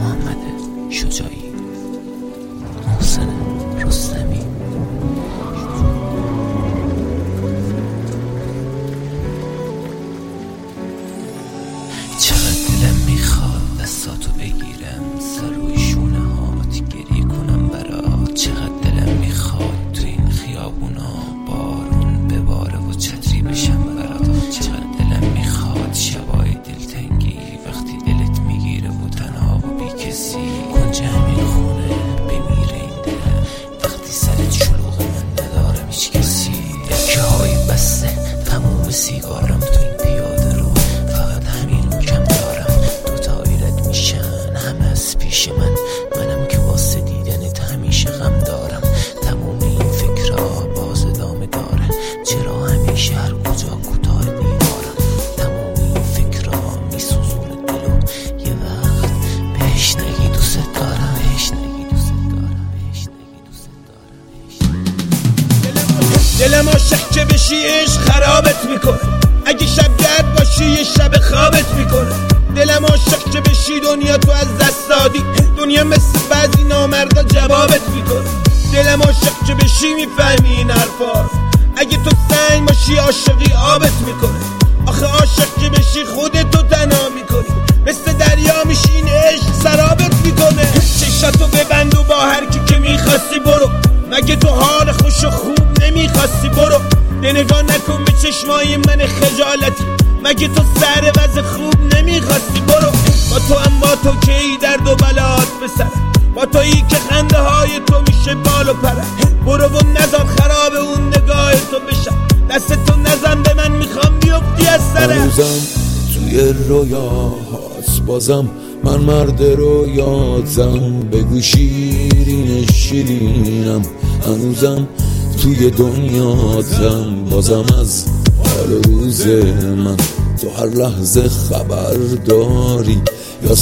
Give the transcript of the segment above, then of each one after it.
محمد شجاعی، محسن رستمی. چقدر دلم میخواد دستاتو بگیرم، سر روی شونه هات گریه کنم برات. چقدر دلم میخواد تو این خیابونا بارون بباره و چتری بشم برات. چقدر دلم میخواد شبای دلتنگی وقتی دلت میگیره و تنها و بی کسی کنج همین خونه بمیره این دلم وقتی سرت شلوغ من ندارم هیچ کسی. دکه های بسته تموم سیگارم تو این پیاده رو، فقط همین کم دارم. دوتا ایرد میشن همه از پیش منم که واسه دیدنت همیشه غم دارم. تموم این فکرها باز ادامه داره، چرا همیشه هر کجا کوتاه دیوارم. تموم این فکرها میسوزونه دلو، یه وقت بهش نگی دوست دارم، بهش نگی دوست دارم، بهش نگی دوست دارم. دلم عاشق که بشی عشق خرابت میکنه، اگه شب گرد باشی یه شب خوابت میکنه. دلم عاشق که بشی دنیا تو از دست دادی، دنیا مثل بعضی نامردا جوابت میکنه. دلم عاشق که بشی میفهمی این حرفا، اگه تو سنگ باشی عاشقی آبت میکنه. آخه عاشق که بشی خودتو تنها میکنی، مثل دریا میشی این عشق سرابت میکنه. چشاتو ببند و با هر کی که میخواستی برو، مگه تو حال خوش و خوب نمیخواستی برو. نگاه نکن به چشمای من خجالتی، مگه تو سر وضع خوب نمیخواستی برو. با تو هم با تو که ای درد و بلات بسر، با تو ای که خنده های تو میشه بال و پره. برو و نزار خراب اون نگاه تو بشم، دست تو نزن به من میخوام بیفتی از سره. هنوزم توی رویاهاست بازم من مرد رویاتم، بگو شیرین شیرینم هنوزم توی دنیاتم. بازم از حال روز من تو هر لحظه خبر داری، یا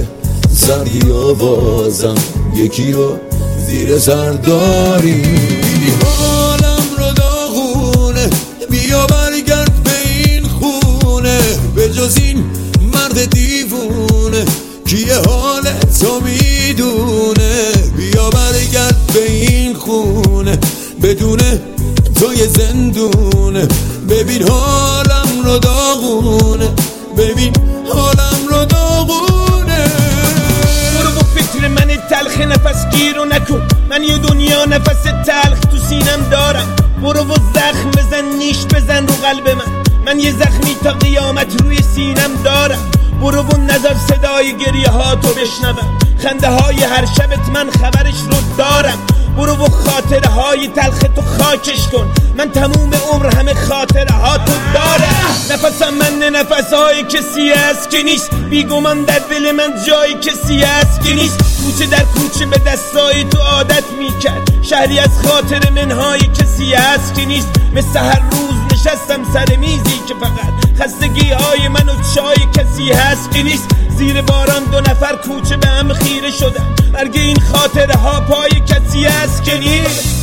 زردی و بازم یکی رو زیر سر داری. دیدی حالم رو داغونه، بیا برگرد به این خونه، به جز این مرد دیوونه کیه حال تو میدونه. بیا برگرد به این خونه، بدون توی زندونه. ببین حالم رو داغونه، ببین حالم رو داغونه. برو با فکر من تلخ نفس گیر و نکن، من یه دنیا نفس تلخ تو سینم دارم. برو و زخم بزن نیش بزن رو قلب من یه زخمی تا قیامت روی سینم دارم. برو و نذار صدای گریه ها تو بشنوم، خنده های هر شبت من خبرش رو دارم. برو و خاطره های تلخ تو خاکش کن، من تموم عمر همه خاطره ها تو دارم. نفسم من نفس های کسی هست که نیست، بیگمان در دل من جای کسی هست که نیست. کوچه در کوچه به دستای تو عادت میکرد، شهری از خاطر منهای کسی هست که نیست. مثل هر روز نشستم سر میزی که فقط خستگی های من و چای کسی هست که نیست. زیر باران دو نفر کوچه به هم خیره شدن، مرگ این خاطره ها پای کسی هست که نیست.